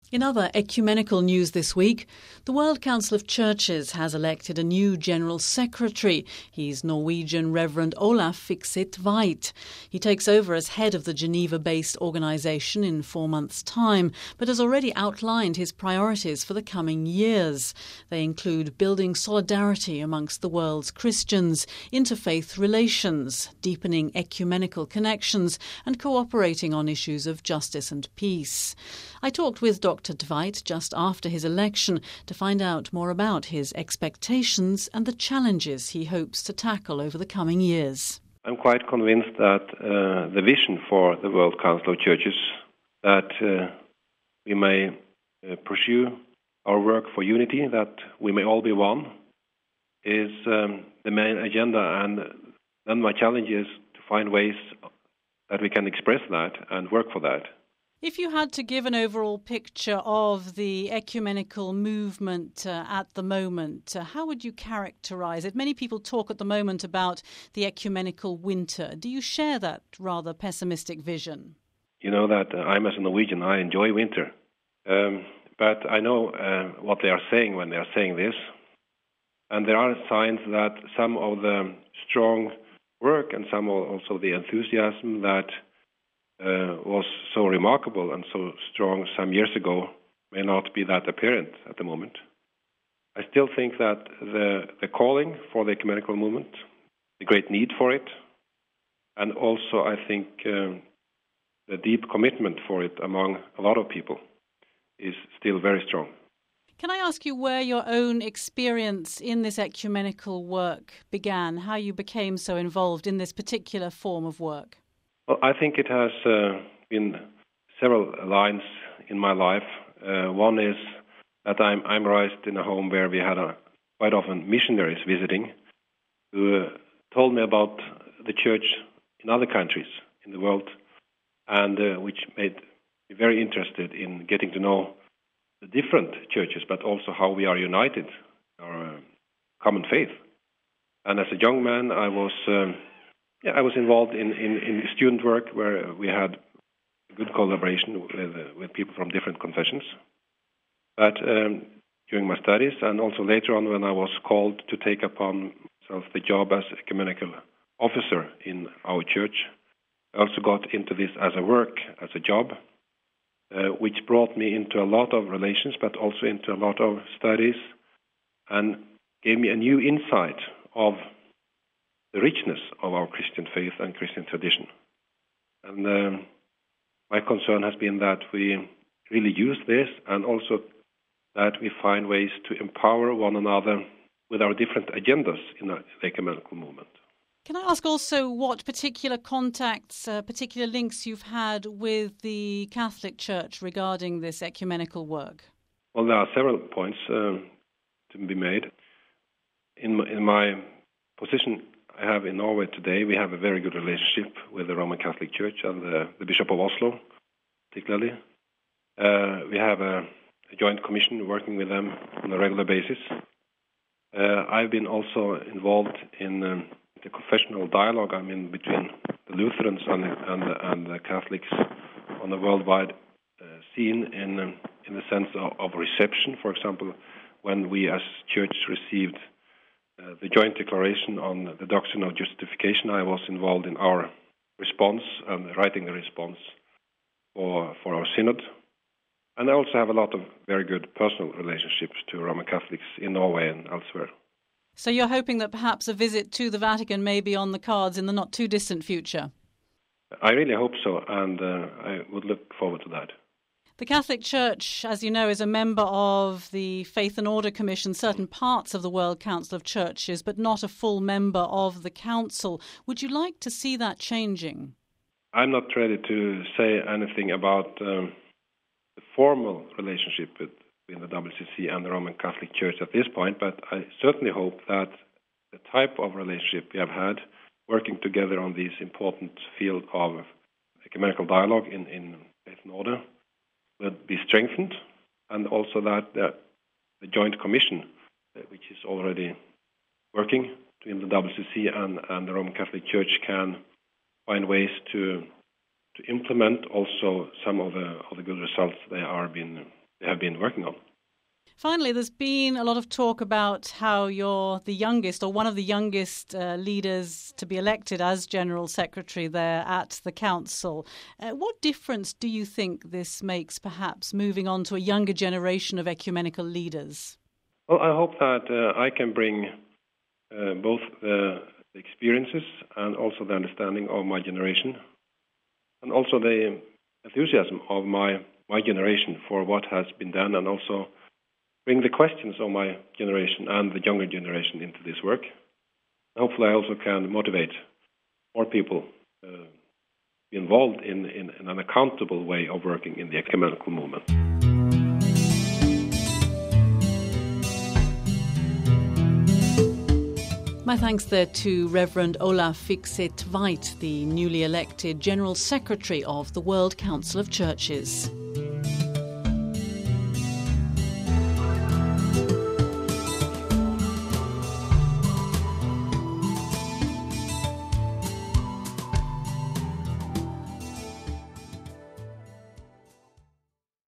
In other ecumenical news this week, the World Council of Churches has elected a new General Secretary. He's Norwegian Reverend Olaf Fixit Tveit. He takes over as head of the Geneva-based organisation in 4 months' time, but has already outlined his priorities for the coming years. They include building solidarity amongst the world's Christians, interfaith relations, deepening ecumenical connections, and cooperating on issues of justice and peace. I talked with Dr. Tveit just after his election to find out more about his expectations and the challenges he hopes to tackle over the coming years. I'm quite convinced that the vision for the World Council of Churches, that we may pursue our work for unity, that we may all be one, is the main agenda. And then my challenge is to find ways that we can express that and work for that. If you had to give an overall picture of the ecumenical movement at the moment, how would you characterise it? Many people talk at the moment about the ecumenical winter. Do you share that rather pessimistic vision? You know that I'm as a Norwegian, I enjoy winter. But I know what they are saying when they are saying this. And there are signs that some of the strong work and some also the enthusiasm that was so remarkable and so strong some years ago may not be that apparent at the moment. I still think that the calling for the ecumenical movement, the great need for it, and also I think the deep commitment for it among a lot of people is still very strong. Can I ask you where your own experience in this ecumenical work began, how you became so involved in this particular form of work? Well, I think it has been several lines in my life. One is that I'm raised in a home where we had quite often missionaries visiting who told me about the church in other countries in the world, and which made me very interested in getting to know the different churches, but also how we are united, our common faith. And as a young man, I was involved in student work where we had good collaboration with people from different confessions. But during my studies and also later on when I was called to take upon myself the job as ecumenical officer in our church, I also got into this as a work, as a job, which brought me into a lot of relations, but also into a lot of studies, and gave me a new insight of the richness of our Christian faith and Christian tradition. And my concern has been that we really use this and also that we find ways to empower one another with our different agendas in the ecumenical movement. Can I ask also what particular contacts, particular links you've had with the Catholic Church regarding this ecumenical work? Well, there are several points to be made. In my position I have in Norway today, we have a very good relationship with the Roman Catholic Church and the Bishop of Oslo, particularly. We have a joint commission working with them on a regular basis. I've been also involved in the confessional dialogue between the Lutherans and the Catholics on a worldwide scene in the sense of reception. For example, when we as church received the joint declaration on the doctrine of justification, I was involved in our response and writing the response for our synod. And I also have a lot of very good personal relationships to Roman Catholics in Norway and elsewhere. So you're hoping that perhaps a visit to the Vatican may be on the cards in the not too distant future? I really hope so, and I would look forward to that. The Catholic Church, as you know, is a member of the Faith and Order Commission, certain parts of the World Council of Churches, but not a full member of the Council. Would you like to see that changing? I'm not ready to say anything about the formal relationship between the WCC and the Roman Catholic Church at this point, but I certainly hope that the type of relationship we have had, working together on this important field of ecumenical dialogue in Faith and Order, will be strengthened, and also that the joint commission, which is already working between the WCC and the Roman Catholic Church, can find ways to implement also some of the good results they have been working on. Finally, there's been a lot of talk about how you're the youngest or one of the youngest leaders to be elected as General Secretary there at the Council. What difference do you think this makes, perhaps, moving on to a younger generation of ecumenical leaders? Well, I hope that I can bring both the experiences and also the understanding of my generation, and also the enthusiasm of my generation for what has been done, and also bring the questions of my generation and the younger generation into this work. Hopefully I also can motivate more people to be involved in an accountable way of working in the ecumenical movement. My thanks there to Reverend Olaf Fixet Tveit, the newly elected General Secretary of the World Council of Churches.